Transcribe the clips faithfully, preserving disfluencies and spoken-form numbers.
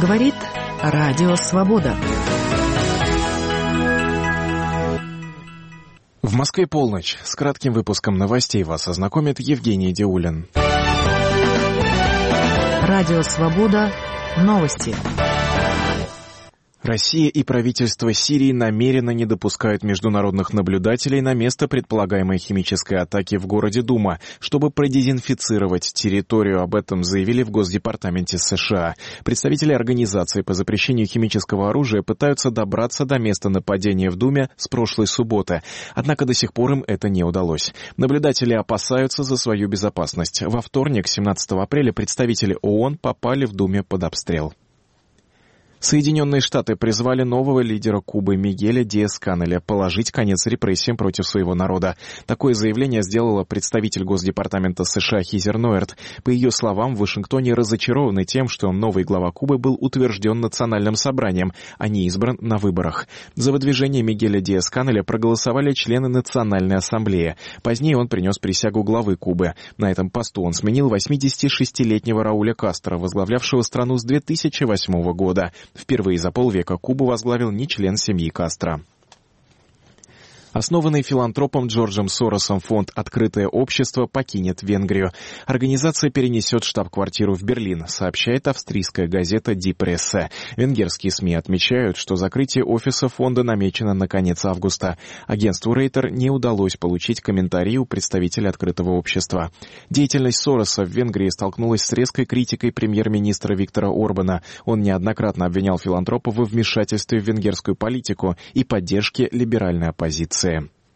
Говорит Радио Свобода. В Москве полночь. С кратким выпуском новостей вас ознакомит Евгений Диулин. Радио Свобода. Новости. Россия и правительство Сирии намеренно не допускают международных наблюдателей на место предполагаемой химической атаки в городе Дума, чтобы продезинфицировать территорию. Об этом заявили в Госдепартаменте США. Представители организации по запрещению химического оружия пытаются добраться до места нападения в Думе с прошлой субботы. Однако до сих пор им это не удалось. Наблюдатели опасаются за свою безопасность. Во вторник, семнадцатого апреля, представители ООН попали в Думе под обстрел. Соединенные Штаты призвали нового лидера Кубы Мигеля Диэз-Канеля положить конец репрессиям против своего народа. Такое заявление сделала представитель Госдепартамента США Хизер Нойерт. По ее словам, в Вашингтоне разочарованы тем, что новый глава Кубы был утвержден национальным собранием, а не избран на выборах. За выдвижение Мигеля Диэз-Канеля проголосовали члены Национальной ассамблеи. Позднее он принес присягу главы Кубы. На этом посту он сменил восьмидесятишестилетнего Рауля Кастро, возглавлявшего страну с две тысячи восьмого года. Впервые за полвека Кубу возглавил не член семьи Кастро. Основанный филантропом Джорджем Соросом фонд «Открытое общество» покинет Венгрию. Организация перенесет штаб-квартиру в Берлин, сообщает австрийская газета «Ди Прессе». Венгерские СМИ отмечают, что закрытие офиса фонда намечено на конец августа. Агентству Рейтер не удалось получить комментарии у представителя «Открытого общества». Деятельность Сороса в Венгрии столкнулась с резкой критикой премьер-министра Виктора Орбана. Он неоднократно обвинял филантропа во вмешательстве в венгерскую политику и поддержке либеральной оппозиции.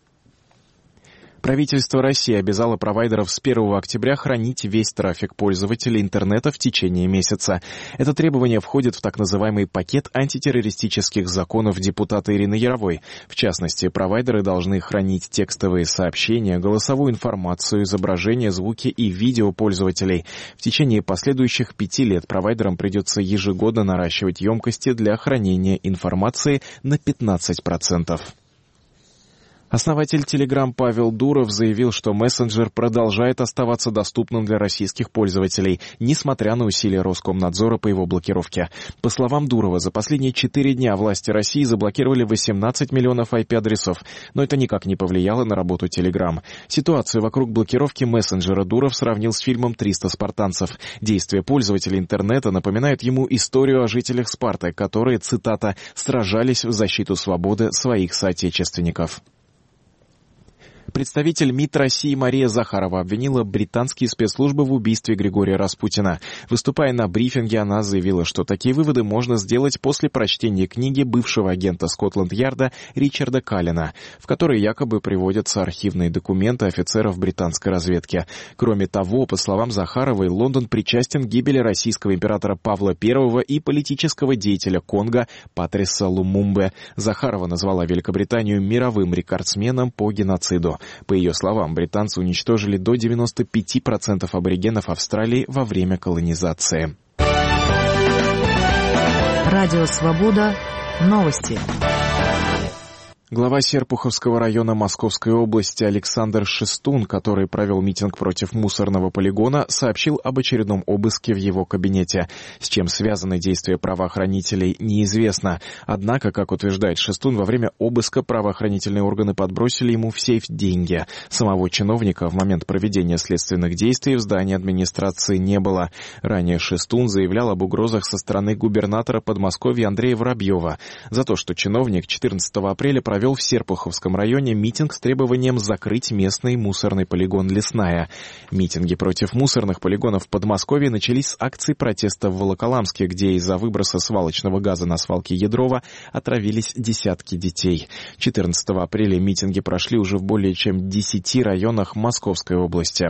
Правительство России обязало провайдеров с первого октября хранить весь трафик пользователей интернета в течение месяца. Это требование входит в так называемый пакет антитеррористических законов депутата Ирины Яровой. В частности, провайдеры должны хранить текстовые сообщения, голосовую информацию, изображения, звуки и видео пользователей. В течение последующих пяти лет провайдерам придется ежегодно наращивать емкости для хранения информации на пятнадцать процентов. Основатель Telegram Павел Дуров заявил, что мессенджер продолжает оставаться доступным для российских пользователей, несмотря на усилия Роскомнадзора по его блокировке. По словам Дурова, за последние четыре дня власти России заблокировали восемнадцать миллионов ай пи-адресов, но это никак не повлияло на работу Telegram. Ситуацию вокруг блокировки мессенджера Дуров сравнил с фильмом «триста спартанцев». Действия пользователей интернета напоминают ему историю о жителях Спарты, которые, цитата, «сражались в защиту свободы своих соотечественников». Представитель МИД России Мария Захарова обвинила британские спецслужбы в убийстве Григория Распутина. Выступая на брифинге, она заявила, что такие выводы можно сделать после прочтения книги бывшего агента Скотланд-Ярда Ричарда Каллена, в которой якобы приводятся архивные документы офицеров британской разведки. Кроме того, по словам Захаровой, Лондон причастен к гибели российского императора Павла Первого и политического деятеля Конго Патриса Лумумбе. Захарова назвала Великобританию мировым рекордсменом по геноциду. По ее словам, британцы уничтожили до девяноста пяти процентов аборигенов Австралии во время колонизации. Радио Свобода. Новости. Глава Серпуховского района Московской области Александр Шестун, который провел митинг против мусорного полигона, сообщил об очередном обыске в его кабинете. С чем связаны действия правоохранителей, неизвестно. Однако, как утверждает Шестун, во время обыска правоохранительные органы подбросили ему в сейф деньги. Самого чиновника в момент проведения следственных действий в здании администрации не было. Ранее Шестун заявлял об угрозах со стороны губернатора Подмосковья Андрея Воробьева за то, что чиновник четырнадцатого апреля провел провел в Серпуховском районе митинг с требованием закрыть местный мусорный полигон «Лесная». Митинги против мусорных полигонов в Подмосковье начались с акций протеста в Волоколамске, где из-за выброса свалочного газа на свалке Ядрова отравились десятки детей. четырнадцатого апреля митинги прошли уже в более чем десяти районах Московской области.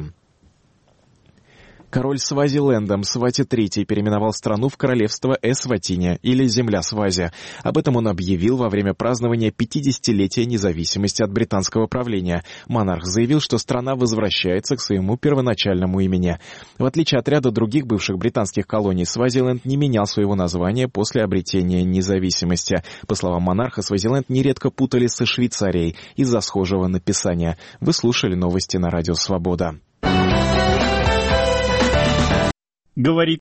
Король Свазиленда Мсвати третий переименовал страну в королевство Эсватиня, или земля Свази. Об этом он объявил во время празднования пятидесятилетия независимости от британского правления. Монарх заявил, что страна возвращается к своему первоначальному имени. В отличие от ряда других бывших британских колоний, Свазиленд не менял своего названия после обретения независимости. По словам монарха, Свазиленд нередко путали со Швейцарией из-за схожего написания. Вы слушали новости на Радио Свобода. Говорит